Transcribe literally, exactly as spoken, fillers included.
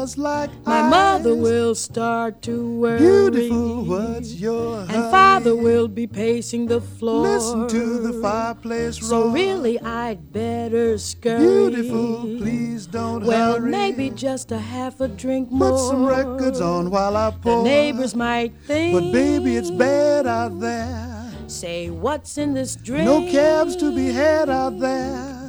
just like My ice. mother will start to worry. Beautiful, what's your And hurry? father will be pacing the floor. Listen to the fireplace roar. So really I'd better scurry. Beautiful, please don't Well, hurry. maybe just a half a drink more. Put some records on while I pour. The neighbors might think, but baby, it's bad out there. say, what's in this drink? No cabs to be had out there.